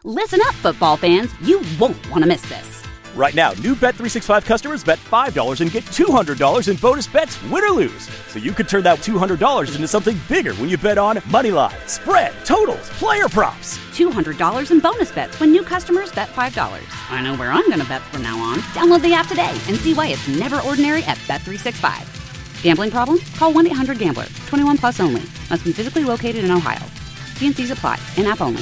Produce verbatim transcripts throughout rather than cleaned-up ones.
Listen up, football fans. You won't want to miss this. Right now, new Bet three sixty-five customers bet five dollars and get two hundred dollars in bonus bets, win or lose. So you could turn that two hundred dollars into something bigger when you bet on money line, spread, totals, player props. two hundred dollars in bonus bets when new customers bet five dollars. I know where I'm going to bet from now on. Download the app today and see why it's never ordinary at Bet three sixty-five. Gambling problem? Call one eight hundred gambler. twenty-one plus only. Must be physically located in Ohio. T and C's apply. In-app only.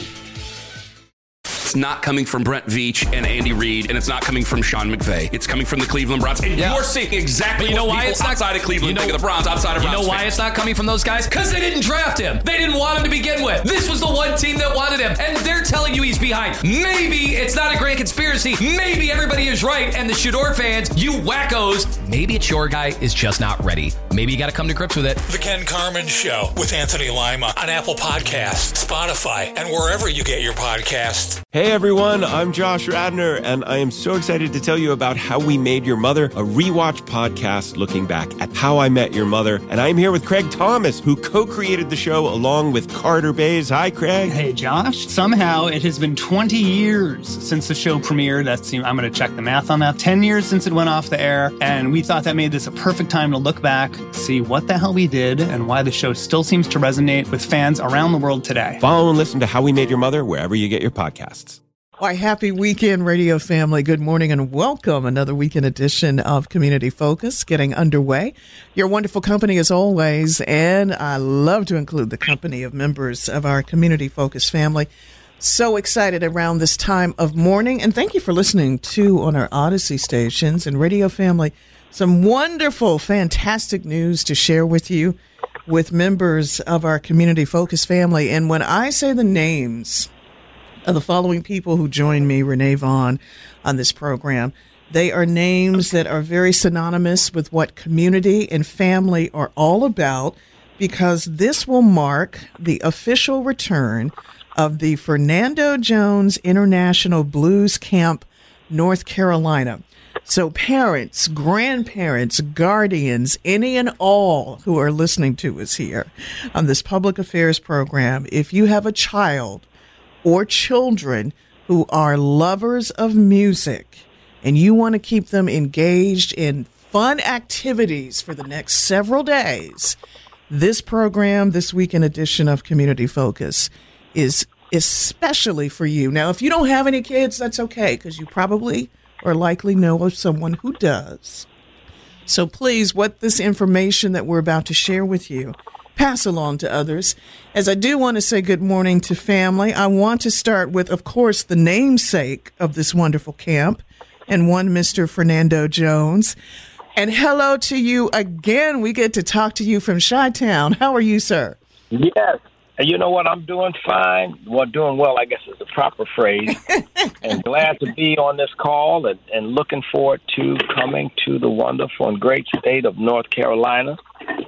It's not coming from Brent Veach and Andy Reid, and it's not coming from Sean McVay. It's coming from the Cleveland Browns. And yeah. you're seeing exactly you know what why people it's not, outside of Cleveland you know, think of the Browns, outside of You Browns know why fans. it's not coming from those guys? Because they didn't draft him. They didn't want him to begin with. This was the one team that wanted him, and they're telling you he's behind. Maybe it's not a grand conspiracy. Maybe everybody is right, and the Shador fans, you wackos, maybe it's your guy is just not ready. Maybe you got to come to grips with it. The Ken Carman Show with Anthony Lima on Apple Podcasts, Spotify, and wherever you get your podcasts. Hey everyone, I'm Josh Radner, and I am so excited to tell you about How We Made Your Mother, a rewatch podcast looking back at How I Met Your Mother. And I'm here with Craig Thomas, who co-created the show along with Carter Bays. Hi, Craig. Hey, Josh. Somehow it has been twenty years since the show premiered. That's, I'm going to check the math on that. ten years since it went off the air, and we thought that made this a perfect time to look back, see what the hell we did, and why the show still seems to resonate with fans around the world today. Follow and listen to How We Made Your Mother wherever you get your podcasts. Why, happy weekend, radio family. Good morning and welcome. Another weekend edition of Community Focus getting underway. Your wonderful company as always, and I love to include the company of members of our Community Focus family. So excited around this time of morning, and thank you for listening to on our Odyssey stations and radio family. Some wonderful, fantastic news to share with you with members of our Community Focus family. And when I say the names of the following people who join me, Renee Vaughn, on this program, they are names that are very synonymous with what community and family are all about, because this will mark the official return of the Fernando Jones International Blues Camp, North Carolina. So parents, grandparents, guardians, any and all who are listening to us here on this public affairs program, if you have a child or children who are lovers of music and you want to keep them engaged in fun activities for the next several days, this program, this weekend edition of Community Focus, is especially for you. Now, if you don't have any kids, that's okay, because you probably or likely know of someone who does. So please, what this information that we're about to share with you, pass along to others. As I do want to say good morning to family, I want to start with, of course, the namesake of this wonderful camp, and one Mister Fernando Jones. And hello to you again. We get to talk to you from Chi-Town. How are you, sir? Yes. You know what? I'm doing fine. Well, doing well, I guess is the proper phrase. And glad to be on this call, and, and looking forward to coming to the wonderful and great state of North Carolina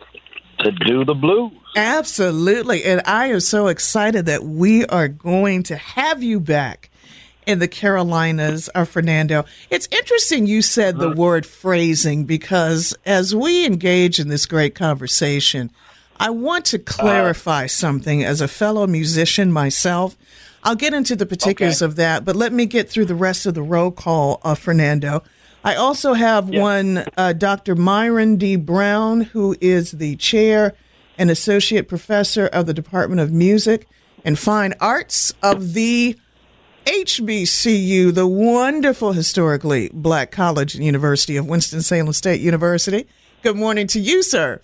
to do the blues. Absolutely. And I am so excited that we are going to have you back in the Carolinas, uh, Fernando. It's interesting you said the word phrasing, because as we engage in this great conversation, I want to clarify uh, something as a fellow musician myself. I'll get into the particulars okay. of that, but let me get through the rest of the roll call, uh, Fernando. I also have yeah. one, uh, Doctor Myron D. Brown, who is the chair and associate professor of the Department of Music and Fine Arts of the H B C U, the wonderful historically Black College and University of Winston-Salem State University. Good morning to you, sir.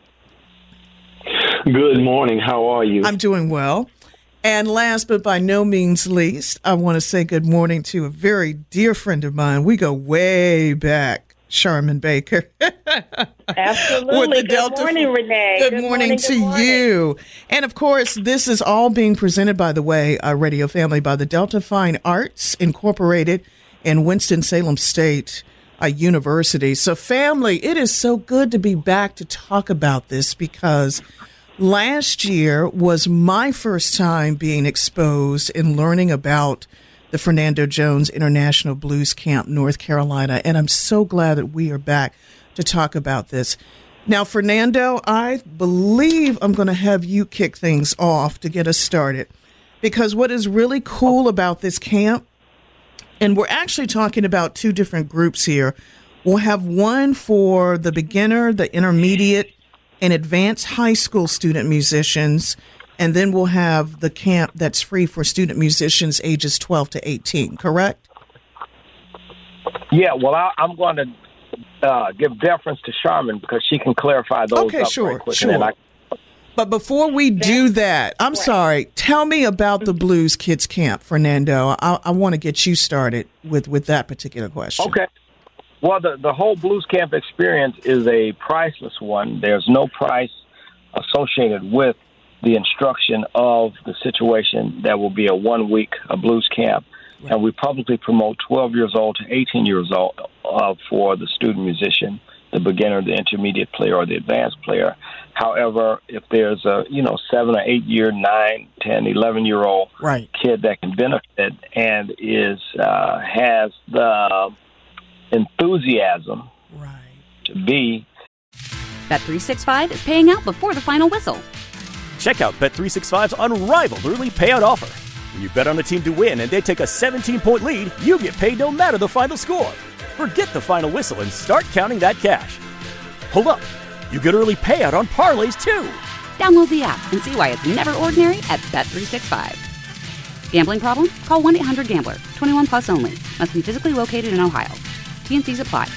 Good morning. How are you? I'm doing well. And last but by no means least, I want to say good morning to a very dear friend of mine. We go way back, Charmin Baker. Absolutely. With the good Delta morning, F- Renee. Good, good morning, morning to morning. you. And of course, this is all being presented, by the way, our radio family, by the Delta Fine Arts Incorporated in Winston-Salem State uh, University. So family, it is so good to be back to talk about this, because last year was my first time being exposed and learning about the Fernando Jones International Blues Camp, North Carolina, and I'm so glad that we are back to talk about this. Now, Fernando, I believe I'm going to have you kick things off to get us started. because what is really cool about this camp, and we're actually talking about two different groups here. We'll have one for the beginner, the intermediate, and advanced high school student musicians, and then we'll have the camp that's free for student musicians ages twelve to eighteen, correct? Yeah, well, I, I'm going to uh, give deference to Charmin because she can clarify those okay, up sure, very quick. sure. And then I, But before we do that, I'm sorry, tell me about the Blues Kids Camp, Fernando. I, I want to get you started with, with that particular question. Okay. Well, the, the whole Blues Camp experience is a priceless one. There's no price associated with the instruction of the situation that will be a one-week a blues camp. Right. And we publicly promote twelve years old to eighteen years old uh, for the student musician, the beginner, the intermediate player, or the advanced player. However, if there's a, you know, seven or eight year, nine, ten, eleven year old right. kid that can benefit and is uh, has the enthusiasm right. to be. Bet three sixty-five is paying out before the final whistle. Check out Bet three sixty-five's unrivaled early payout offer. When you bet on a team to win and they take a seventeen-point lead, you get paid no matter the final score. Forget the final whistle and start counting that cash. Hold up. You get early payout on parlays, too. Download the app and see why it's never ordinary at Bet three sixty-five. Gambling problem? Call one eight hundred gambler. twenty-one plus only. Must be physically located in Ohio. T N Cs apply.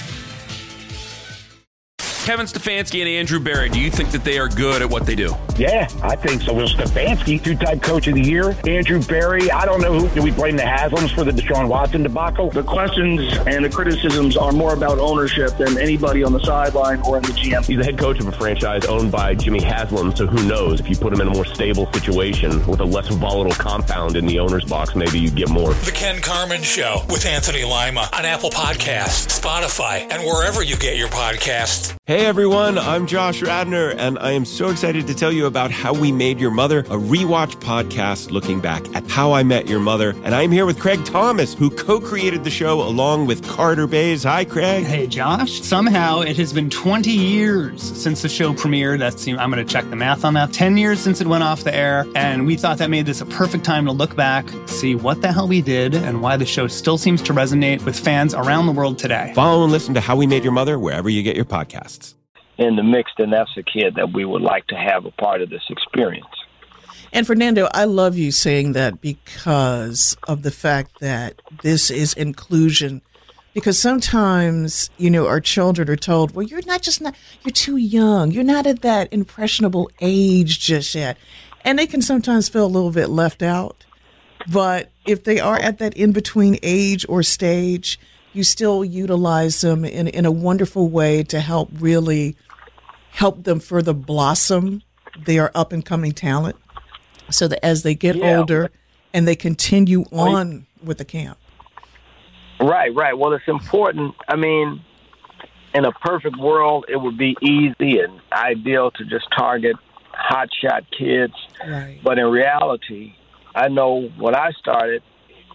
Kevin Stefanski and Andrew Berry, do you think that they are good at what they do? Yeah, I think so. Well, Stefanski, two-time coach of the year. Andrew Berry, I don't know who. Do we blame the Haslams for the Deshaun Watson debacle? The questions and the criticisms are more about ownership than anybody on the sideline or in the G M. He's the head coach of a franchise owned by Jimmy Haslam, so who knows? If you put him in a more stable situation with a less volatile compound in the owner's box, maybe you get more. The Ken Carman Show with Anthony Lima on Apple Podcasts, Spotify, and wherever you get your podcasts. Hey everyone, I'm Josh Radner, and I am so excited to tell you about How We Made Your Mother, a rewatch podcast looking back at How I Met Your Mother. And I'm here with Craig Thomas, who co-created the show along with Carter Bays. Hi, Craig. Hey, Josh. Somehow it has been twenty years since the show premiered. That's, I'm going to check the math on that. ten years since it went off the air, and we thought that made this a perfect time to look back, see what the hell we did, and why the show still seems to resonate with fans around the world today. Follow and listen to How We Made Your Mother wherever you get your podcasts. In the mix, then that's a kid that we would like to have a part of this experience. And Fernando, I love you saying that because of the fact that this is inclusion. Because sometimes, you know, our children are told, well, you're not just not, you're too young. You're not at that impressionable age just yet. And they can sometimes feel a little bit left out. But if they are at that in-between age or stage, you still utilize them in, in a wonderful way to help really help them further blossom their up-and-coming talent so that as they get yeah. older and they continue on with the camp. Right, right. Well, it's important. I mean, in a perfect world, it would be easy and ideal to just target hotshot kids. Right. But in reality, I know when I started,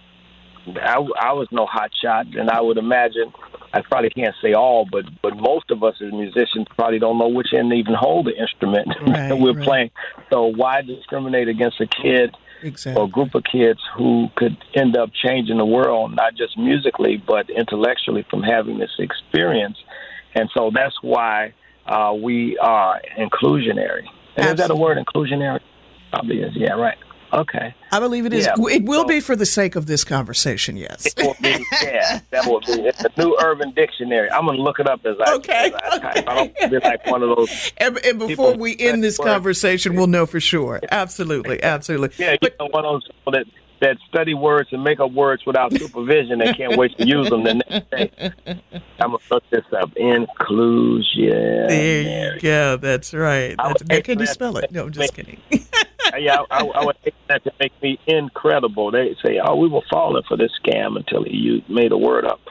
I, I was no hotshot, and I would imagine, I probably can't say all, but, but most of us as musicians probably don't know which end to even hold the instrument right, that we're right. playing. So why discriminate against a kid exactly. or a group of kids who could end up changing the world, not just musically, but intellectually from having this experience? And so that's why uh, we are inclusionary. And is that a word, inclusionary? Probably is, yeah, right. Okay. I believe it is. Yeah. It will So, be for the sake of this conversation, yes. It will be, yeah, that will be. It's a new urban dictionary. I'm going to look it up as I, okay, as I okay. type. I don't be like one of those. And, and before people we end this words. conversation, we'll know for sure. Absolutely, absolutely. Yeah, you but, know, one of those people that, that study words and make up words without supervision and can't wait to use them the next day. I'm going to look this up. Inclusion. There you go. That's right. That's, now, can you spell it? No, I'm just kidding. Yeah, I, I would hate that to make me incredible. They say, oh, we were falling for this scam until you made a word up.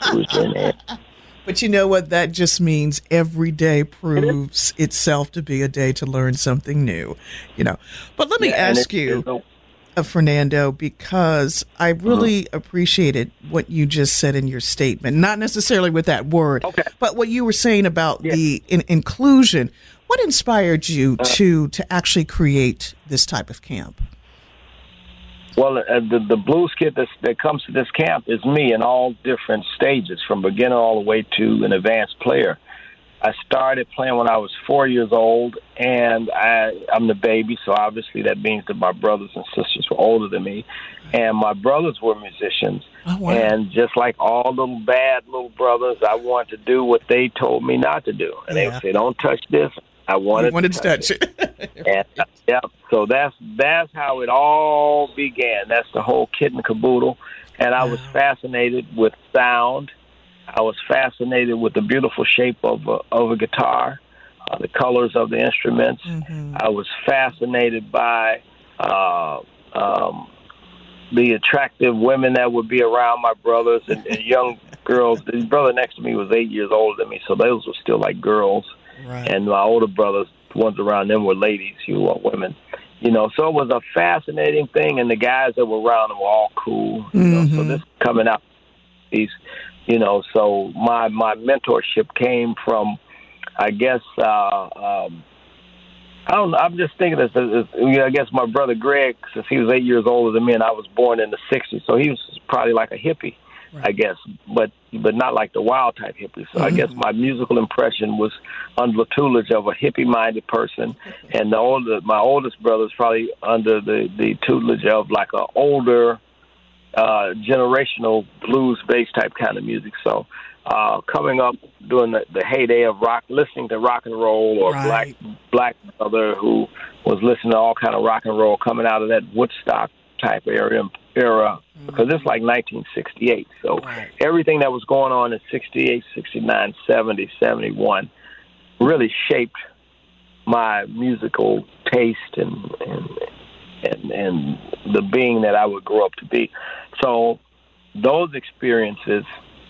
But you know what? That just means every day proves it itself to be a day to learn something new, you know. But let me yeah, ask you, uh, Fernando, because I really mm-hmm. appreciated what you just said in your statement, not necessarily with that word, okay. but what you were saying about yeah. the in- inclusion. What inspired you to to actually create this type of camp? Well, uh, the, the blues kid that's, that comes to this camp is me in all different stages, from beginner all the way to an advanced player. I started playing when I was four years old, and I, I'm the baby, so obviously that means that my brothers and sisters were older than me, and my brothers were musicians. Oh, wow. And just like all little bad little brothers, I wanted to do what they told me not to do. And yeah. they would say, don't touch this. I wanted, you wanted to touch, touch it. it. and, uh, yeah, so that's that's how it all began. That's the whole kit and caboodle. And I was fascinated with sound. I was fascinated with the beautiful shape of a, of a guitar, uh, the colors of the instruments. Mm-hmm. I was fascinated by uh, um, the attractive women that would be around my brothers and, and young girls. The brother next to me was eight years older than me, so those were still like girls. Right. And my older brothers, the ones around them were ladies, who were women. You know, so it was a fascinating thing, and the guys that were around them were all cool. You know, mm-hmm. So this coming out, these, you know, so my my mentorship came from, I guess, uh, um, I don't know, I'm just thinking this, this, I guess my brother Greg, since he was eight years older than me, and I was born in the sixties, so he was probably like a hippie. Right. I guess, but but not like the wild type hippie. So mm-hmm. I guess my musical impression was under the tutelage of a hippie-minded person, and the older my oldest brother is probably under the, the tutelage of like an older uh, generational blues-based type kind of music. So uh, coming up during the, the heyday of rock, listening to rock and roll, or right. black black brother who was listening to all kind of rock and roll, coming out of that Woodstock type area. era because it's like nineteen sixty-eight, so right. everything that was going on in sixty-eight, sixty-nine, seventy, seventy-one really shaped my musical taste and and, and and the being that I would grow up to be. So those experiences,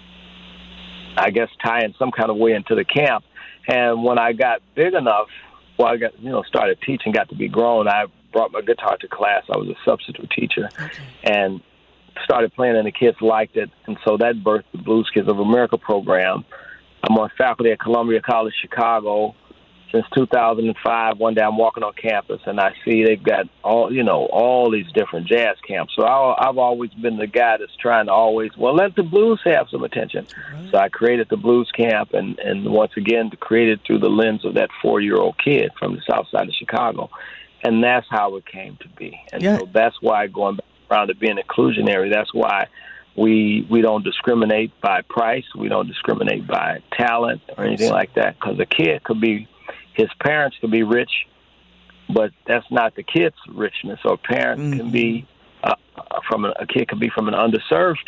I guess, tie in some kind of way into the camp. And when I got big enough, well, I got you know started teaching, got to be grown, I brought my guitar to class. I was a substitute teacher, okay. and started playing, and the kids liked it. And so that birthed the Blues Kids of America program. I'm on faculty at Columbia College Chicago since two thousand five. One day I'm walking on campus, and I see they've got all, you know, all these different jazz camps. So I, I've always been the guy that's trying to always, well, let the blues have some attention. Right. So I created the blues camp, and, and once again, created through the lens of that four-year-old kid from the south side of Chicago. And that's how it came to be. And yeah. so that's why, going back around to being inclusionary, that's why we we don't discriminate by price. We don't discriminate by talent or anything like that. Because a kid could be, his parents could be rich, but that's not the kid's richness. Or a parent mm-hmm. can be, uh, from a, a kid could be from an underserved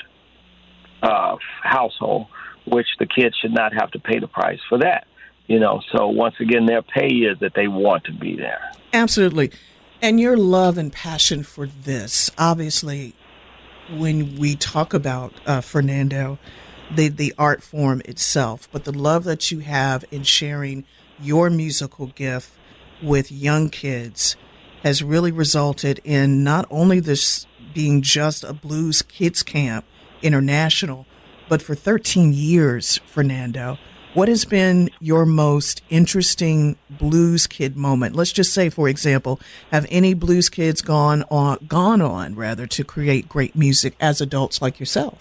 uh, household, which the kid should not have to pay the price for that. You know, so once again, their pay is that they want to be there. Absolutely. And your love and passion for this, obviously, when we talk about uh, Fernando, the, the art form itself, but the love that you have in sharing your musical gift with young kids has really resulted in not only this being just a blues kids camp international, but for thirteen years, Fernando. What has been your most interesting blues kid moment? Let's just say, for example, have any blues kids gone on, gone on rather, to create great music as adults like yourself?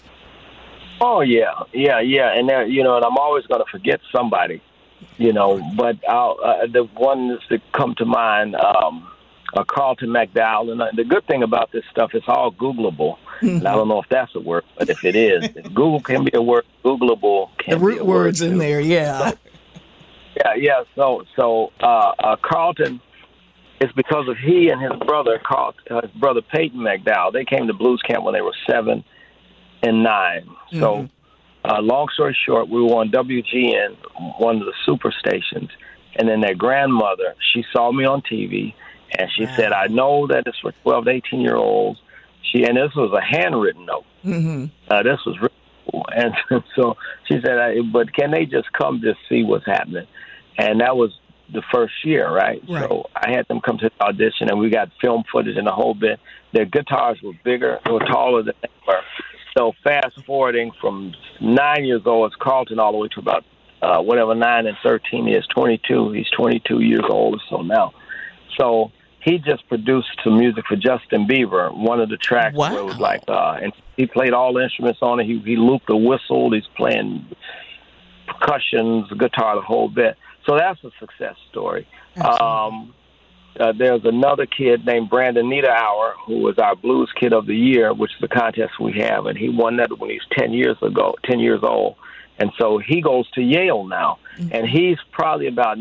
Oh yeah, yeah, yeah, and there, you know, and I'm always going to forget somebody, you know. But I'll, uh, the ones that come to mind um, are Carlton McDowell, and uh, the good thing about this stuff, it's all Googleable. Mm-hmm. And I don't know if that's a word, but if it is, if Google can be a word, Googleable can the root be a words word in too. there, yeah. So, yeah, yeah. So, so uh, uh, Carlton, it's because of he and his brother, Carl, uh, his brother Peyton McDowell. They came to blues camp when they were seven and nine. Mm-hmm. So, uh, long story short, we were on W G N, one of the super stations, and then their grandmother, she saw me on T V, and she wow. said, "I know that it's for twelve to eighteen year olds." She and this was a handwritten note. Mm-hmm. Uh, this was really cool. And so she said, I, "But can they just come just see what's happening?" And that was the first year, right? right? So I had them come to the audition, and we got film footage and the whole bit. Their guitars were bigger, they were taller than they were. So fast forwarding from nine years old, it's Carlton, all the way to about uh, whatever nine and thirteen is, twenty-two. He's twenty-two years old or so now. So he just produced some music for Justin Bieber. One of the tracks wow. where it was like, uh, and he played all the instruments on it. He he looped a whistle. He's playing percussions, guitar, the whole bit. So that's a success story. Um, uh, there's another kid named Brandon Niederauer, who was our Blues Kid of the Year, which is a contest we have, and he won that when he was ten years ago, ten years old. And so he goes to Yale now, mm-hmm. and he's probably about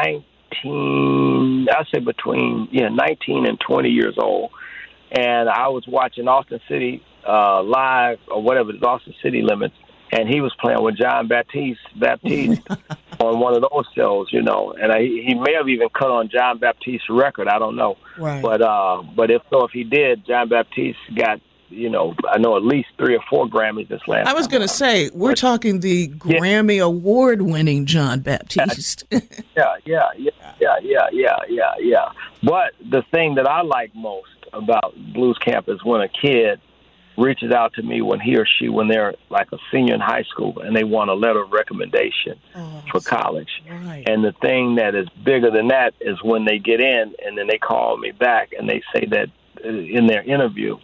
nineteen, I'd say between yeah nineteen and twenty years old. And I was watching Austin City uh, Live, or whatever it is, Austin City Limits, and he was playing with John Baptiste, Baptiste on one of those shows, you know. And I, he may have even cut on John Baptiste's record, I don't know. Right. But uh, but if so, if he did, John Baptiste got, you know, I know at least three or four Grammys this last I was going to say, we're but, talking the Grammy yeah. Award-winning John Baptiste. yeah, yeah, yeah, yeah, yeah, yeah, yeah, yeah. But the thing that I like most about Blues Camp is when a kid reaches out to me when he or she, when they're like a senior in high school and they want a letter of recommendation oh, for college. Right. And the thing that is bigger than that is when they get in and then they call me back and they say that in their interview,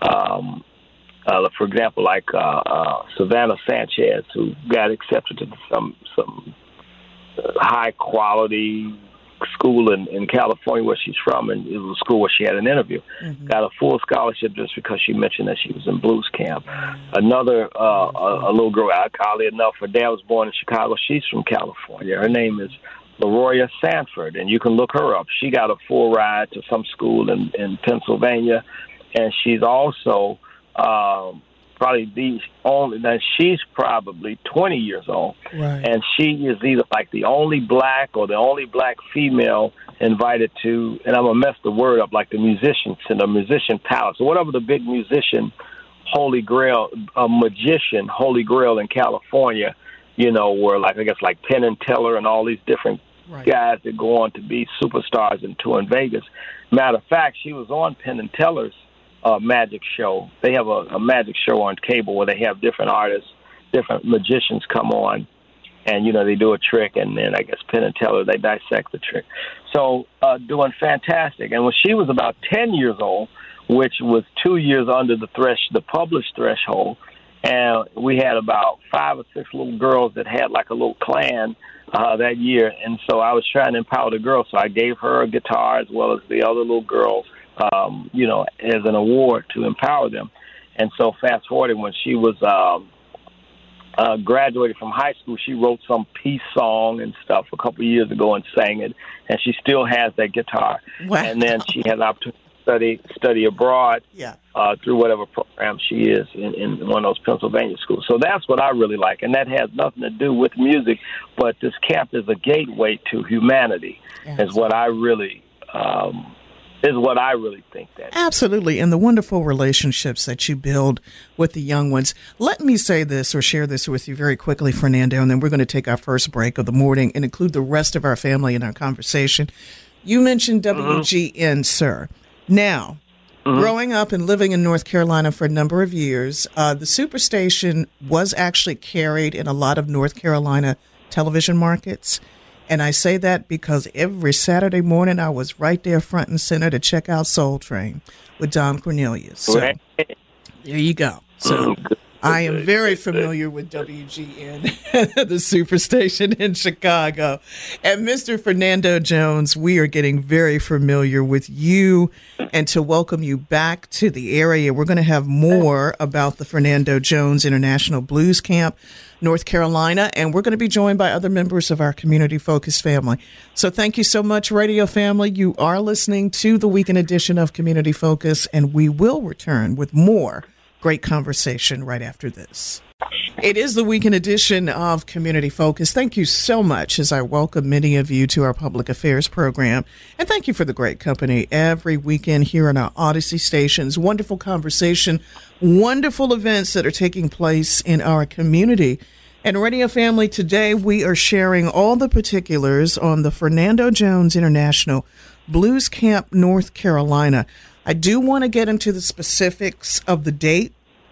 um, uh, for example, like uh, uh, Savannah Sanchez, who got accepted to some some uh, high quality school in, in California where she's from, and it was a school where she had an interview. Mm-hmm. Got a full scholarship just because she mentioned that she was in Blues Camp. Mm-hmm. Another, uh, a, a little girl, oddly enough, her dad was born in Chicago. She's from California. Her name is LaRoya Sanford, and you can look her up. She got a full ride to some school in, in Pennsylvania, and she's also um, probably the only, now she's probably twenty years old, right. and she is either like the only black or the only black female invited to, and I'm going to mess the word up, like the musician center, musician palace, or whatever the big musician, Holy Grail, a magician, Holy Grail in California, you know, where like, I guess like Penn and Teller and all these different right. guys that go on to be superstars and tour in Vegas. Matter of fact, she was on Penn and Teller's Uh, magic show. They have a, a magic show on cable where they have different artists, different magicians come on, and you know they do a trick, and then I guess Penn and Teller, they dissect the trick. So uh, doing fantastic. And when she was about ten years old, which was two years under the thresh, the published threshold, and we had about five or six little girls that had like a little clan uh, that year, and so I was trying to empower the girls. So I gave her a guitar as well as the other little girls. Um, you know, as an award to empower them. And so fast forwarding, when she was um, uh, graduated from high school, she wrote some peace song and stuff a couple of years ago and sang it, and she still has that guitar. Wow. And then she had an opportunity to study, study abroad yeah. uh, through whatever program she is in, in one of those Pennsylvania schools. So that's what I really like, and that has nothing to do with music, but this camp is a gateway to humanity, yeah. is what I really um is what I really think that is. Absolutely, and the wonderful relationships that you build with the young ones. Let me say this or share this with you very quickly, Fernando, and then we're going to take our first break of the morning and include the rest of our family in our conversation. You mentioned W G N, mm-hmm. sir. Now, mm-hmm. growing up and living in North Carolina for a number of years, uh, the Superstation was actually carried in a lot of North Carolina television markets. And I say that because every Saturday morning I was right there front and center to check out Soul Train with Dom Cornelius. So there you go. So I am very familiar with W G N, the Superstation in Chicago. And Mister Fernando Jones, we are getting very familiar with you, and to welcome you back to the area. We're going to have more about the Fernando Jones International Blues Camp, North Carolina, and we're going to be joined by other members of our community-focused family. So thank you so much, radio family. You are listening to the weekend edition of Community Focus, and we will return with more great conversation right after this. It is the weekend edition of Community Focus. Thank you so much as I welcome many of you to our public affairs program. And thank you for the great company every weekend here on our Odyssey stations. Wonderful conversation, wonderful events that are taking place in our community. And Radio Family, today we are sharing all the particulars on the Fernando Jones International Blues Camp, North Carolina. I do want to get into the specifics of the date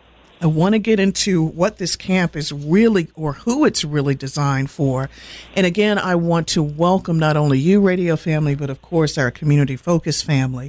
I want to get into what this camp is really, or who it's really designed for. And again, I want to welcome not only you, radio family, but of course our community focus family,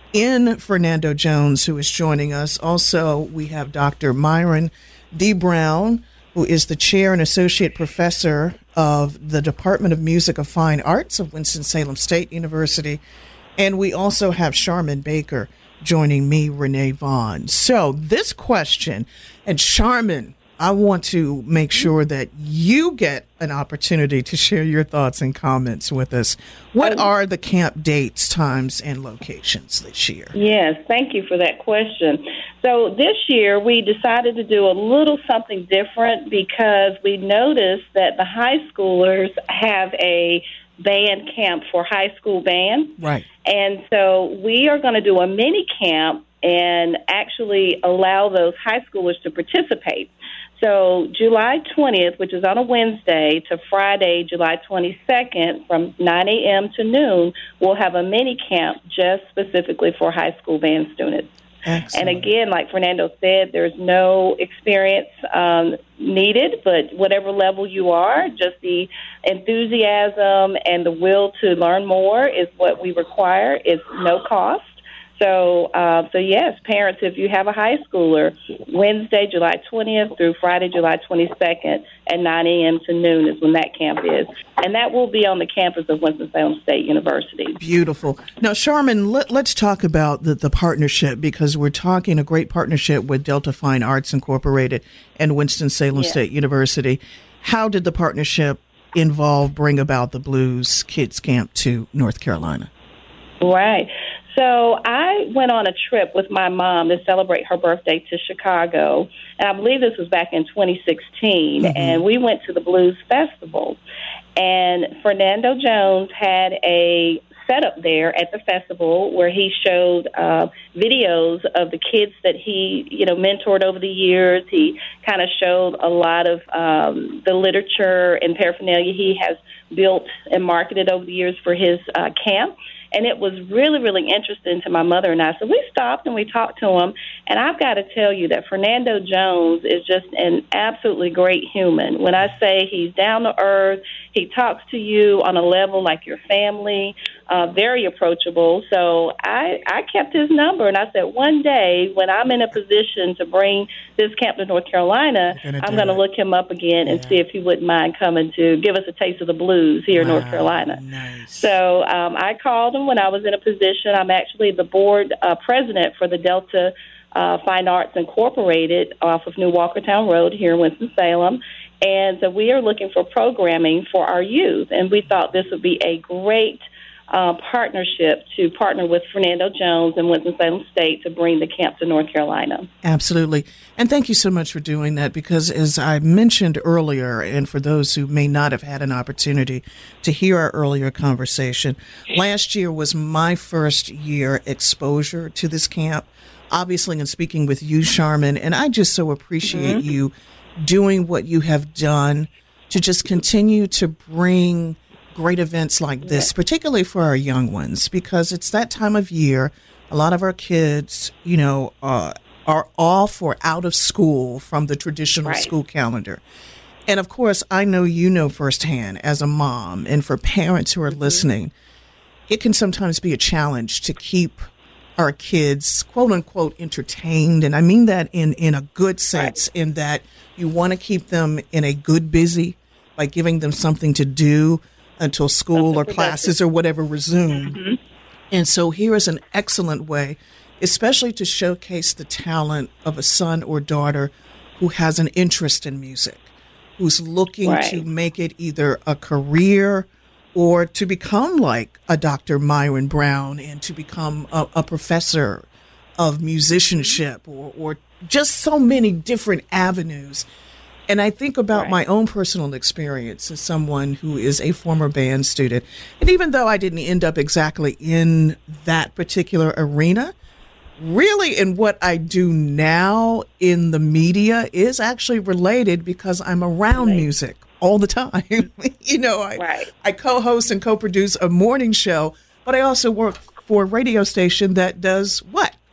in Fernando Jones, who is joining us. Also, we have Doctor Myron D. Brown, who is the chair and associate professor of the Department of Music of Fine Arts of Winston-Salem State University. And we also have Charmin Baker joining me, Renee Vaughn. So this question, and Charmin, I want to make sure that you get an opportunity to share your thoughts and comments with us. What are the camp dates, times, and locations this year? Yes, thank you for that question. So this year we decided to do a little something different because we noticed that the high schoolers have a band camp for high school band. Right. And so we are going to do a mini camp and actually allow those high schoolers to participate. So July twentieth, which is on a Wednesday, to Friday, July twenty-second, from nine a.m. to noon, we'll have a mini camp just specifically for high school band students. Excellent. And again, like Fernando said, there's no experience um, needed, but whatever level you are, just the enthusiasm and the will to learn more is what we require. It's no cost. So, uh, so yes, parents, if you have a high schooler, Wednesday, July twentieth through Friday, July twenty-second at nine a.m. to noon is when that camp is. And that will be on the campus of Winston-Salem State University. Beautiful. Now, Charmin, let, let's talk about the, the partnership, because we're talking a great partnership with Delta Fine Arts Incorporated and Winston-Salem Yeah. State University. How did the partnership involve bring about the Blues Kids Camp to North Carolina? Right. So I went on a trip with my mom to celebrate her birthday to Chicago, and I believe this was back in twenty sixteen, mm-hmm. and we went to the Blues Festival, and Fernando Jones had a setup there at the festival where he showed uh, videos of the kids that he, you know, mentored over the years. He kind of showed a lot of um, the literature and paraphernalia he has built and marketed over the years for his uh, camp. And it was really, really interesting to my mother and I. So we stopped and we talked to him. And I've got to tell you that Fernando Jones is just an absolutely great human. When I say he's down to earth, he talks to you on a level like your family, uh, very approachable. So I, I kept his number, and I said, one day when I'm in a position to bring this camp to North Carolina, I'm going to look him up again and see if he wouldn't mind coming to give us a taste of the blues here in North Carolina. Nice. So um, I called him when I was in a position. I'm actually the board uh, president for the Delta uh, Fine Arts Incorporated off of New Walkertown Road here in Winston-Salem. And so we are looking for programming for our youth, and we thought this would be a great uh, partnership to partner with Fernando Jones and Winston-Salem State to bring the camp to North Carolina. Absolutely. And thank you so much for doing that, because as I mentioned earlier, and for those who may not have had an opportunity to hear our earlier conversation, last year was my first year exposure to this camp, obviously in speaking with you, Charmin, and I just so appreciate mm-hmm. you doing what you have done to just continue to bring great events like this, particularly for our young ones, because it's that time of year. A lot of our kids, you know, uh, are off or out of school from the traditional right. school calendar. And of course, I know you know firsthand as a mom, and for parents who are mm-hmm. listening, it can sometimes be a challenge to keep our kids, quote unquote, entertained. And I mean that in, in a good sense, right. in that you want to keep them in a good busy by giving them something to do until school something or classes or whatever resume. Mm-hmm. And so here is an excellent way, especially to showcase the talent of a son or daughter who has an interest in music, who's looking right. to make it either a career or to become like a Doctor Myron Brown and to become a, a professor of musicianship, or, or just so many different avenues. And I think about right. my own personal experience as someone who is a former band student. And even though I didn't end up exactly in that particular arena, really in what I do now in the media is actually related, because I'm around right. music all the time. you know, I, right. I co-host and co-produce a morning show, but I also work for a radio station that does what?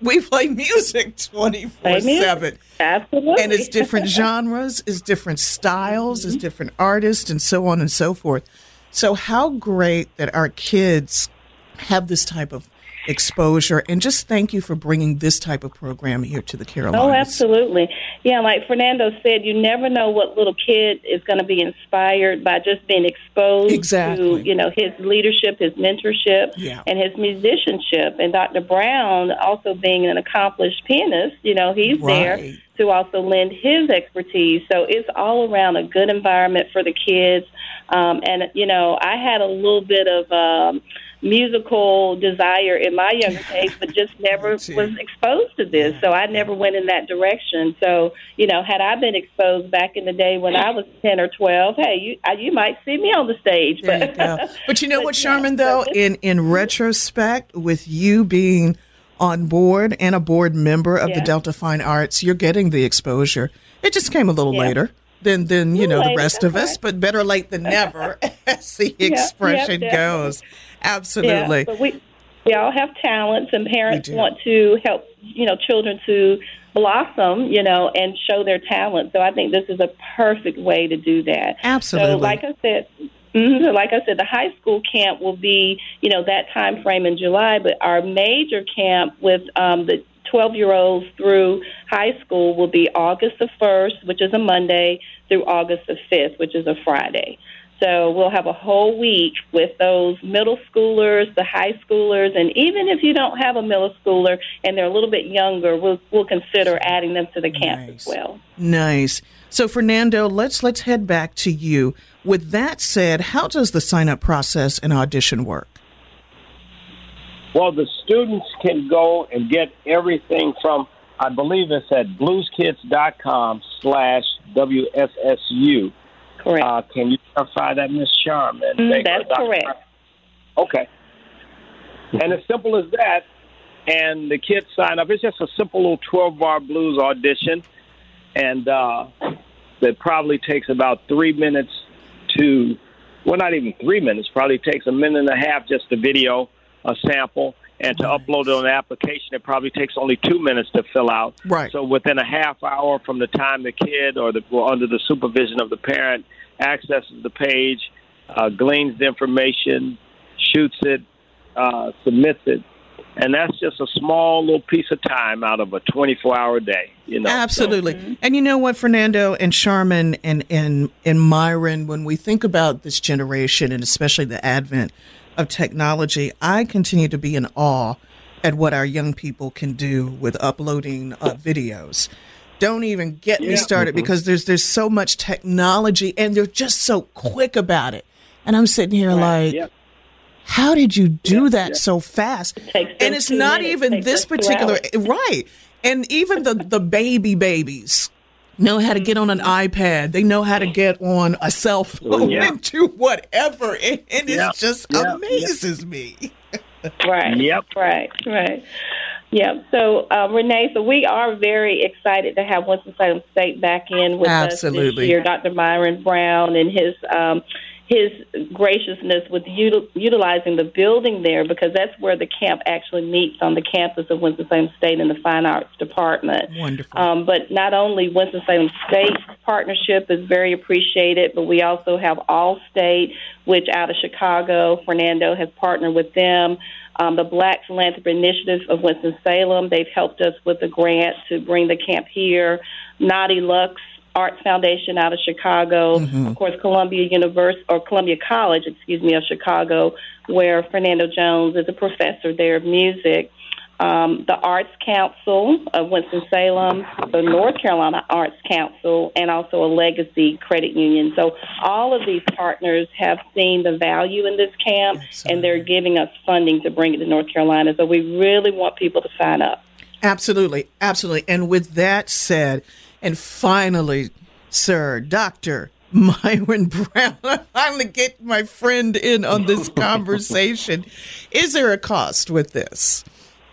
We play music twenty-four seven. Absolutely. And it's different genres, it's different styles, mm-hmm. it's different artists, and so on and so forth. So how great that our kids have this type of exposure, and just thank you for bringing this type of program here to the Carolinas. Oh, absolutely. Yeah, like Fernando said, you never know what little kid is going to be inspired by just being exposed exactly. to, you know, his leadership, his mentorship, yeah. and his musicianship. And Doctor Brown, also being an accomplished pianist, you know, he's right. there to also lend his expertise. So it's all around a good environment for the kids. Um, and, you know, I had a little bit of um, musical desire in my younger days, but just never was exposed to this. So I never went in that direction. So, you know, had I been exposed back in the day when I was ten or twelve, hey, you I, you might see me on the stage. There But you go. But you know but, what, Sharman, yeah, though, in, in retrospect, with you being on board and a board member of yeah. the Delta Fine Arts, you're getting the exposure. It just came a little yeah. later than, than you know, later, the rest of us, right. but better late than never, as the expression yeah, yeah, goes. Absolutely. Yeah, but we, we all have talents, and parents want to help, you know, children to blossom, you know, and show their talent. So I think this is a perfect way to do that. Absolutely. So like I said, mm-hmm, like I said, the high school camp will be, you know, that time frame in July, but our major camp with um, the twelve-year-olds through high school will be August the first, which is a Monday, through August the fifth, which is a Friday. So we'll have a whole week with those middle schoolers, the high schoolers, and even if you don't have a middle schooler and they're a little bit younger, we'll we'll consider adding them to the camp nice. as well. Nice. So Fernando, let's let's head back to you. With that said, how does the sign-up process and audition work? Well, the students can go and get everything from, I believe it's at blueskids.com slash WSSU. Correct. Uh, can you clarify that, Miz Sharman? Mm, that's correct. Okay. And as simple as that, and the kids sign up. It's just a simple little twelve-bar blues audition, and uh, that probably takes about three minutes to, well, not even three minutes, probably takes a minute and a half just to video a sample, and to upload it on the application, it probably takes only two minutes to fill out. Right. So within a half hour from the time the kid or the, well, under the supervision of the parent accesses the page, uh, gleans the information, shoots it, uh, submits it, and that's just a small little piece of time out of a twenty-four hour day. You know. Absolutely. So, and you know what, Fernando and Sharman and, and, and Myron, when we think about this generation and especially the advent of technology, I continue to be in awe at what our young people can do with uploading uh, videos. Don't even get yeah. me started mm-hmm. because there's there's so much technology and they're just so quick about it. And I'm sitting here right. like, yep. how did you do yep. that yep. so fast? It and it's not minutes. even this particular right. And even the, the baby babies know how to get on an iPad. They know how to get on a cell phone yeah. and do whatever. And, and it yep. just yep. amazes yep. me. Right. Yep. Right. Right. Yep. So, uh, Renee, so we are very excited to have Winston-Salem State back in with Absolutely. us this year. Doctor Myron Brown and his um, his graciousness with util- utilizing the building there, because that's where the camp actually meets, on the campus of Winston-Salem State in the Fine Arts Department. Wonderful. Um, but not only Winston-Salem State partnership is very appreciated, but we also have Allstate, which out of Chicago, Fernando has partnered with them. Um, the Black Philanthropy Initiative of Winston-Salem, they've helped us with a grant to bring the camp here. Naughty Lux Arts Foundation out of Chicago, mm-hmm. of course, Columbia University or Columbia College, excuse me, of Chicago, where Fernando Jones is a professor there of music. Um, the Arts Council of Winston-Salem, the North Carolina Arts Council, and also a Legacy Credit Union. So all of these partners have seen the value in this camp, Absolutely. and they're giving us funding to bring it to North Carolina. So we really want people to sign up. Absolutely. Absolutely. And with that said, and finally, sir, Doctor Myron Brown, I finally get my friend in on this conversation. Is there a cost with this?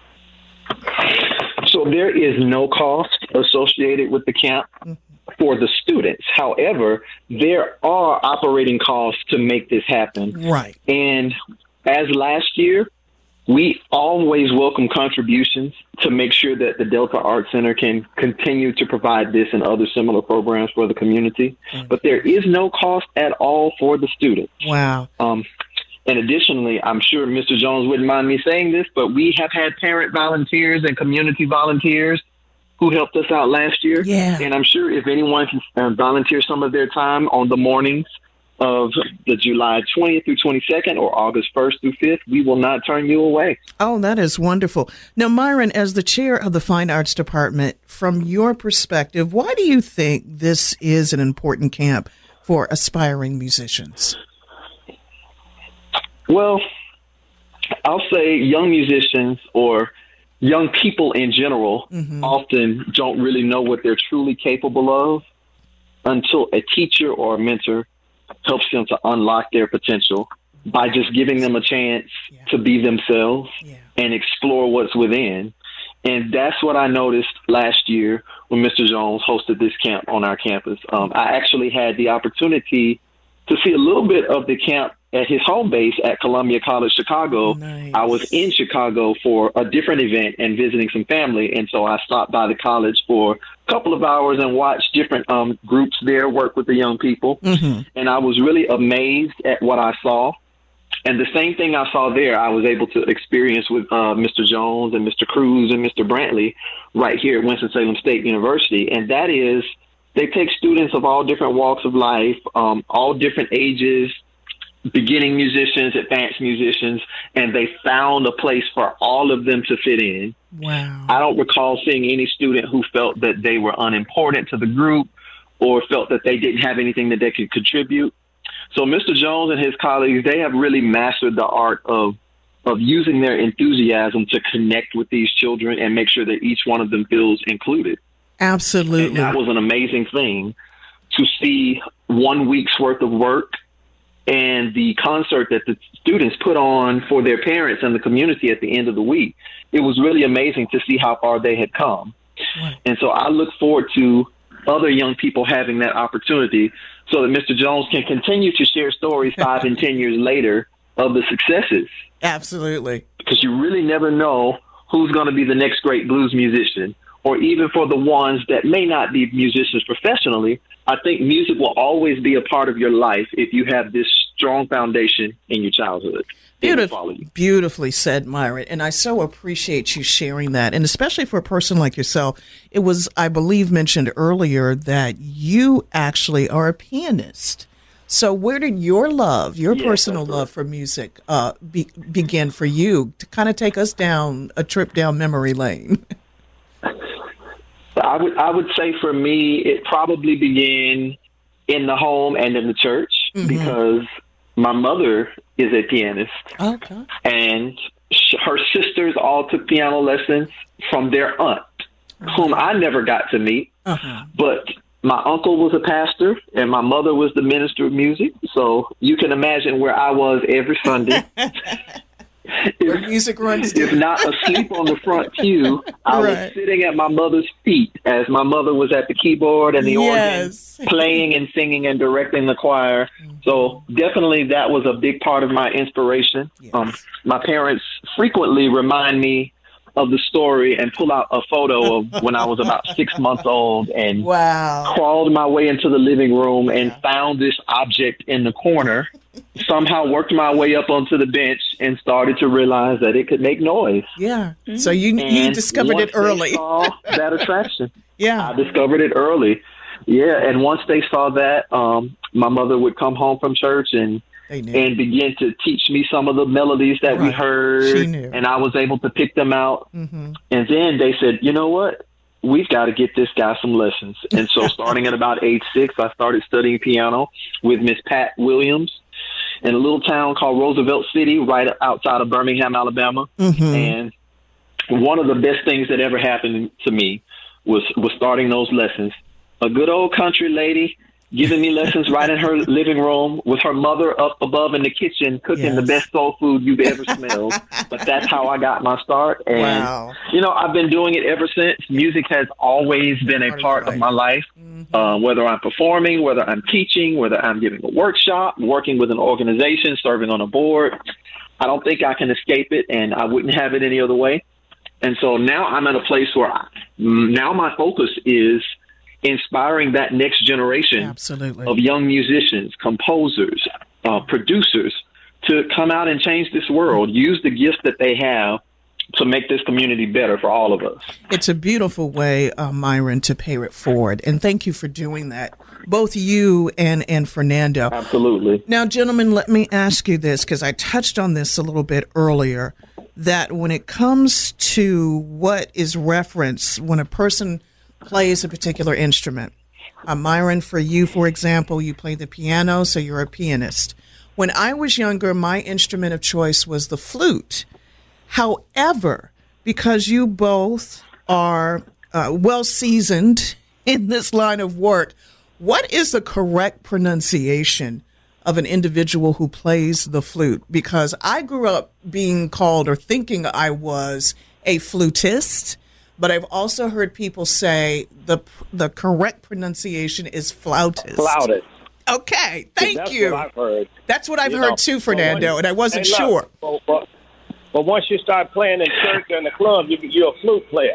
So there is no cost associated with the camp for the students. However, there are operating costs to make this happen. Right. And as last year, we always welcome contributions to make sure that the Delta Art Center can continue to provide this and other similar programs for the community. Mm-hmm. But there is no cost at all for the students. Wow. Um, and additionally, I'm sure Mister Jones wouldn't mind me saying this, but we have had parent volunteers and community volunteers who helped us out last year. Yeah. And I'm sure if anyone can uh, volunteer some of their time on the mornings of the July twentieth through twenty-second or August first through fifth, we will not turn you away. Oh, that is wonderful. Now, Myron, as the chair of the Fine Arts Department, from your perspective, why do you think this is an important camp for aspiring musicians? Well, I'll say young musicians or young people in general mm-hmm. often don't really know what they're truly capable of until a teacher or a mentor helps them to unlock their potential by just giving them a chance yeah. to be themselves yeah. and explore what's within. And that's what I noticed last year when Mister Jones hosted this camp on our campus. Um, I actually had the opportunity to see a little bit of the camp at his home base at Columbia College Chicago. Nice. I was in Chicago for a different event and visiting some family, and so I stopped by the college for a couple of hours and watched different um, groups there work with the young people. Mm-hmm. And I was really amazed at what I saw. And the same thing I saw there, I was able to experience with uh, Mister Jones and Mister Cruz and Mister Brantley right here at Winston-Salem State University, and that is they take students of all different walks of life, um, all different ages, beginning musicians, advanced musicians, and they found a place for all of them to fit in. Wow. I don't recall seeing any student who felt that they were unimportant to the group or felt that they didn't have anything that they could contribute. So Mister Jones and his colleagues, they have really mastered the art of of using their enthusiasm to connect with these children and make sure that each one of them feels included. Absolutely. And that was an amazing thing to see one week's worth of work and the concert that the students put on for their parents and the community at the end of the week. It was really amazing to see how far they had come. Right. And so I look forward to other young people having that opportunity so that Mister Jones can continue to share stories five and ten years later of the successes. Absolutely. Because you really never know who's going to be the next great blues musician, or even for the ones that may not be musicians professionally. I think music will always be a part of your life if you have this strong foundation in your childhood. Beautiful, beautifully said, Myron. And I so appreciate you sharing that. And especially for a person like yourself, it was, I believe, mentioned earlier that you actually are a pianist. So where did your love, your yes, personal love for music uh, be, begin for you to kind of take us down a trip down memory lane? I would I would say for me, it probably began in the home and in the church mm-hmm. because my mother is a pianist. Okay. And sh- her sisters all took piano lessons from their aunt, uh-huh. whom I never got to meet. Uh-huh. But my uncle was a pastor and my mother was the minister of music. So you can imagine where I was every Sunday. Where music runs deep. If not asleep on the front pew, I right. was sitting at my mother's feet as my mother was at the keyboard and the yes. organ, playing and singing and directing the choir. Mm-hmm. So definitely that was a big part of my inspiration. Yes. Um, my parents frequently remind me of the story and pull out a photo of when I was about six months old and wow. crawled my way into the living room and yeah. found this object in the corner. Somehow worked my way up onto the bench and started to realize that it could make noise. Yeah. So you and you discovered it early. They saw that attraction. Yeah. I discovered it early. Yeah. And once they saw that, um, my mother would come home from church and and begin to teach me some of the melodies that right. we heard. She knew. And I was able to pick them out. Mm-hmm. And then they said, you know what? We've got to get this guy some lessons. And so starting at about age six, I started studying piano with Miss Pat Williams in a little town called Roosevelt City, right outside of Birmingham, Alabama. Mm-hmm. And one of the best things that ever happened to me was, was starting those lessons. A good old country lady giving me lessons right in her living room with her mother up above in the kitchen cooking yes. the best soul food you've ever smelled. But that's how I got my start. And, wow. you know, I've been doing it ever since. Music has always been a part of my life, mm-hmm. uh, whether I'm performing, whether I'm teaching, whether I'm giving a workshop, working with an organization, serving on a board. I don't think I can escape it, and I wouldn't have it any other way. And so now I'm at a place where I, now my focus is inspiring that next generation Absolutely. of young musicians, composers, uh, producers to come out and change this world, use the gifts that they have to make this community better for all of us. It's a beautiful way, uh, Myron, to pay it forward. And thank you for doing that, both you and, and Fernando. Absolutely. Now, gentlemen, let me ask you this, because I touched on this a little bit earlier, that when it comes to what is referenced when a person plays a particular instrument, uh, Myron, for you, for example, you play the piano, so you're a pianist. When I was younger, my instrument of choice was the flute. However, because you both are uh, well seasoned in this line of work, what is the correct pronunciation of an individual who plays the flute? Because I grew up being called or thinking I was a flutist, but I've also heard people say the the correct pronunciation is flautist. Flautist. Okay, thank That's you. what I've heard. That's what I've You heard know, too, but Fernando, when- and I wasn't hey, look, sure. But, but, but once you start playing in church or in the club, you, you're a flute player.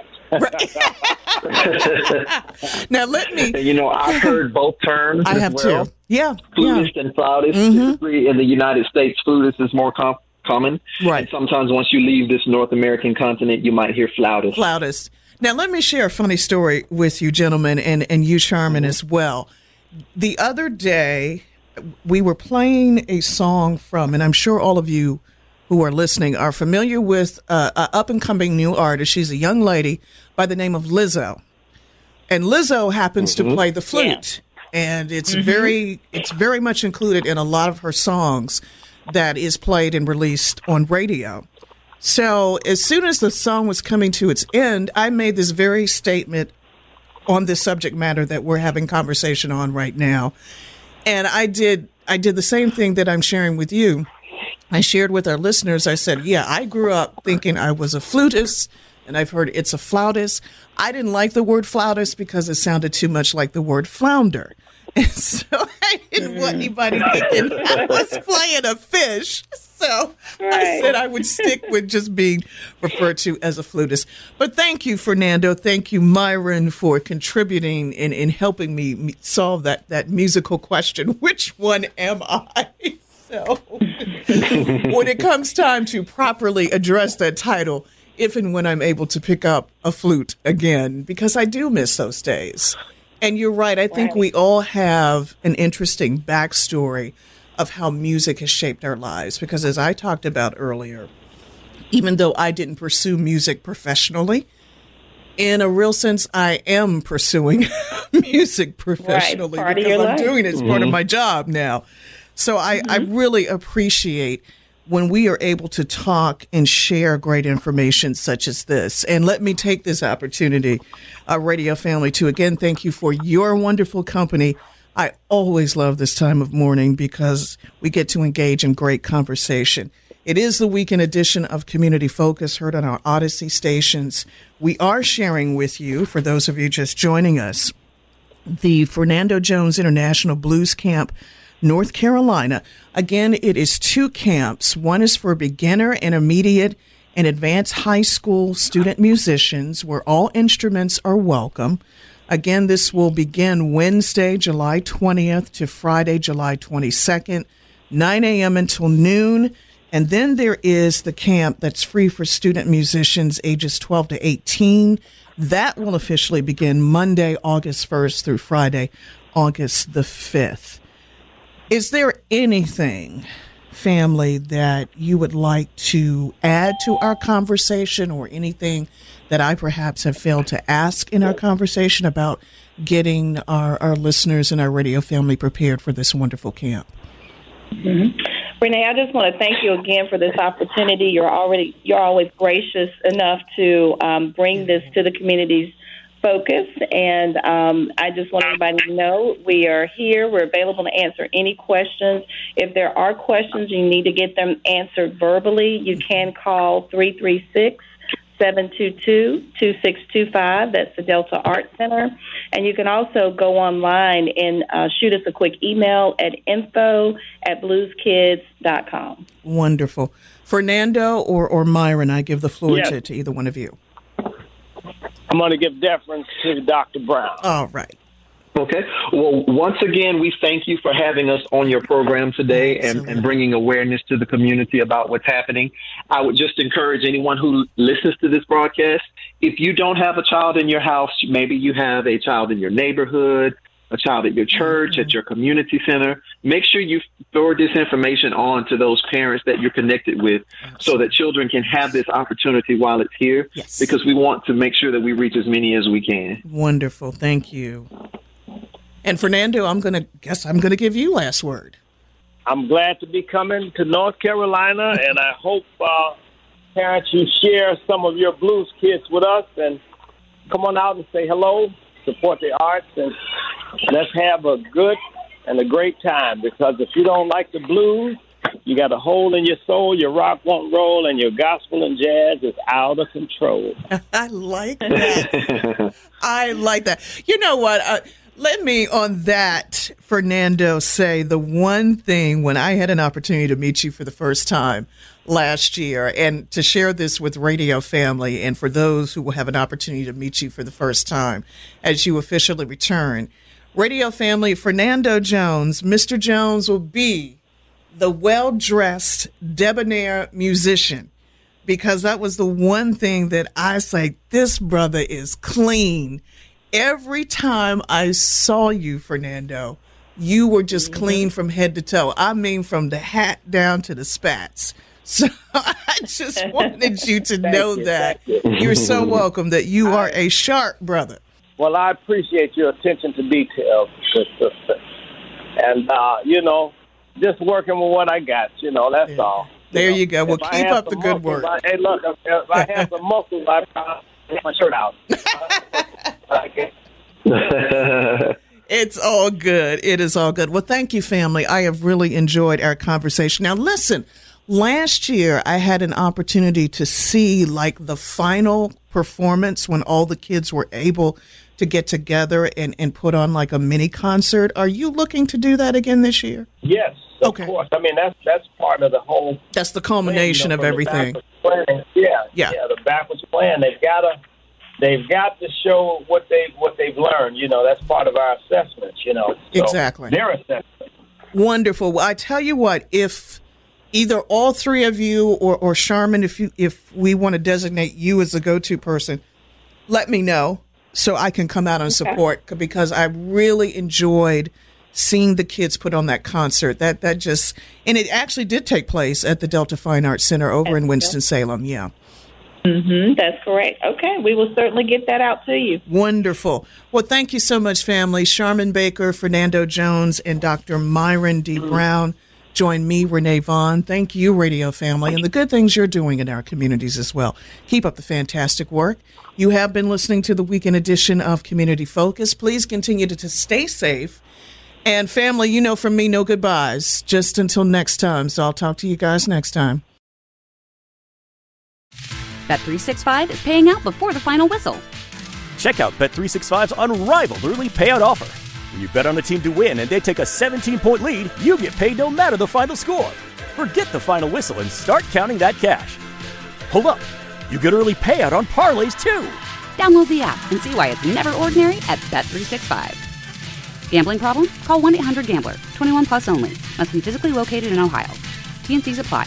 Now let me. You know, I've heard both terms. I as have well. too. Yeah, Flutist yeah. and flautist. Mhm. Typically in the United States, flutist is more com- common. Right. And sometimes once you leave this North American continent, you might hear flautist. Flautist. Now, let me share a funny story with you, gentlemen, and, and you, Charmin, as well. The other day, we were playing a song from, and I'm sure all of you who are listening are familiar with uh, an up-and-coming new artist. She's a young lady by the name of Lizzo. And Lizzo happens Mhm. to play the flute. And it's Mhm. very it's very much included in a lot of her songs that is played and released on radio. So as soon as the song was coming to its end, I made this very statement on this subject matter that we're having conversation on right now. And I did I did the same thing that I'm sharing with you. I shared with our listeners, I said, yeah, I grew up thinking I was a flutist, and I've heard it's a flautist. I didn't like the word flautist because it sounded too much like the word flounder. And so I didn't want anybody thinking I was playing a fish. So I Right. said I would stick with just being referred to as a flutist. But thank you, Fernando. Thank you, Myron, for contributing and in, in helping me me solve that, that musical question. Which one am I? So when it comes time to properly address that title, if and when I'm able to pick up a flute again, because I do miss those days. And you're right. I think Right. we all have an interesting backstory of how music has shaped our lives. Because as I talked about earlier, even though I didn't pursue music professionally, in a real sense, I am pursuing music professionally part of because your I'm life. doing it as part of Mhm. my job now. So I, I really appreciate when we are able to talk and share great information such as this. And let me take this opportunity, uh, radio family, to again thank you for your wonderful company. I always love this time of morning because we get to engage in great conversation. It is the weekend edition of Community Focus, heard on our Odyssey stations. We are sharing with you, for those of you just joining us, the Fernando Jones International Blues Camp, North Carolina. Again, it is two camps. One is for beginner, intermediate, and advanced high school student musicians, where all instruments are welcome. Again, this will begin Wednesday, July twentieth to Friday, July twenty-second, nine a.m. until noon. And then there is the camp that's free for student musicians ages twelve to eighteen. That will officially begin Monday, August first through Friday, August the fifth. Is there anything, family, that you would like to add to our conversation, or anything that I perhaps have failed to ask in our conversation about getting our, our listeners and our radio family prepared for this wonderful camp? Mm-hmm. Renee, I just want to thank you again for this opportunity. You're already you're always gracious enough to um, bring this to the community's focus, and um, I just want everybody to know we are here. We're available to answer any questions. If there are questions, you need to get them answered verbally. You can call three three six, seven two two, two six two five. That's the Delta Art Center. And you can also go online and uh, shoot us a quick email at info at blues kids dot com. Wonderful. Fernando or, or Myron, I give the floor Yes. to, to either one of you. I'm going to give deference to Doctor Brown. All right. Okay. Well, once again, we thank you for having us on your program today and, and bringing awareness to the community about what's happening. I would just encourage anyone who listens to this broadcast, if you don't have a child in your house, maybe you have a child in your neighborhood, a child at your church, mm-hmm. at your community center, make sure you forward this information on to those parents that you're connected with so that children can have this opportunity while it's here, yes. because we want to make sure that we reach as many as we can. Wonderful. Thank you. And Fernando, I'm going to guess I'm going to give you last word. I'm glad to be coming to North Carolina, and I hope, uh, parents, you share some of your blues kids with us and come on out and say hello, support the arts, and let's have a good and a great time, because if you don't like the blues, you got a hole in your soul, your rock won't roll, and your gospel and jazz is out of control. I like that. I like that. You know what? Uh, Let me, on that, Fernando, say the one thing when I had an opportunity to meet you for the first time last year and to share this with Radio Family and for those who will have an opportunity to meet you for the first time as you officially return. Radio Family, Fernando Jones, Mister Jones will be the well-dressed, debonair musician, because that was the one thing that I say, this brother is clean. Every time I saw you, Fernando, you were just mm-hmm. clean from head to toe. I mean, from the hat down to the spats. So I just wanted you to know you, that. you. You're so welcome, that you are a sharp brother. Well, I appreciate your attention to detail, good sister. And, uh, you know, just working with what I got, you know, that's yeah. all. There you, you go. know, Well, keep up the good muscles, work. I, hey, look, if, if I have some muscles, I probably take my shirt out. It's all good. It is all good. Well, thank you, family. I have really enjoyed our conversation. Now, listen, last year I had an opportunity to see like the final performance when all the kids were able to get together and, and put on like a mini concert. Are you looking to do that again this year? Yes, of okay. course. I mean, that's that's part of the whole. That's the culmination plan, you know, of everything. Yeah, yeah, yeah. The backwards plan. They've got to, they've got to show what they what they've learned. You know, that's part of our assessments. You know, so exactly. Their assessment. Wonderful. Well, I tell you what, if either all three of you or or Charmin, if you if we want to designate you as the go-to person, let me know. So I can come out and support, because I really enjoyed seeing the kids put on that concert. That that just, and it actually did take place at the Delta Fine Arts Center over that's in Winston-Salem. Yeah. Mm-hmm, that's correct. Okay, we will certainly get that out to you. Wonderful. Well, thank you so much, family. Charmin Baker, Fernando Jones, and Doctor Myron D. Mm-hmm. Brown. Join me, Renee Vaughn. Thank you, Radio Family, and the good things you're doing in our communities as well. Keep up the fantastic work. You have been listening to the weekend edition of Community Focus. Please continue to, to stay safe. And family, you know from me, no goodbyes. Just until next time. So I'll talk to you guys next time. Bet three sixty-five is paying out before the final whistle. Check out Bet three sixty-five's unrivaled early payout offer. When you bet on a team to win and they take a seventeen-point lead, you get paid no matter the final score. Forget the final whistle and start counting that cash. Hold up. You get early payout on parlays, too. Download the app and see why it's never ordinary at Bet three sixty-five. Gambling problem? Call one eight hundred gambler. twenty-one plus only. Must be physically located in Ohio. T and C's apply.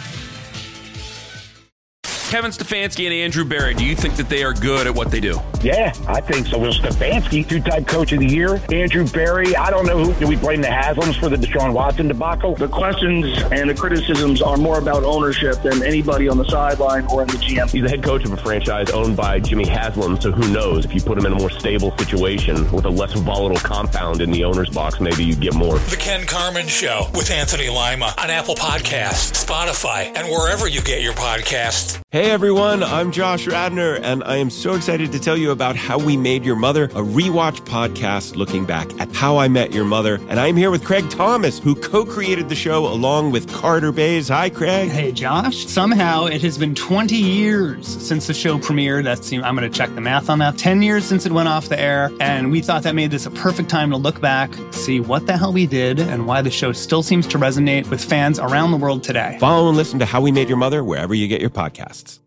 Kevin Stefanski and Andrew Berry, do you think that they are good at what they do? Yeah, I think so. Will Stefanski, two-time coach of the year. Andrew Berry, I don't know who. Do we blame the Haslams for the Deshaun Watson debacle? The questions and the criticisms are more about ownership than anybody on the sideline or in the G M. He's the head coach of a franchise owned by Jimmy Haslam, so who knows? If you put him in a more stable situation with a less volatile compound in the owner's box, maybe you'd get more. The Ken Carman Show with Anthony Lima on Apple Podcasts, Spotify, and wherever you get your podcasts. Hey everyone, I'm Josh Radner, and I am so excited to tell you about How We Made Your Mother, a rewatch podcast looking back at How I Met Your Mother. And I'm here with Craig Thomas, who co-created the show along with Carter Bays. Hi, Craig. Hey, Josh. Somehow it has been twenty years since the show premiered. That's, I'm going to check the math on that. ten years since it went off the air. And we thought that made this a perfect time to look back, see what the hell we did, and why the show still seems to resonate with fans around the world today. Follow and listen to How We Made Your Mother wherever you get your podcasts.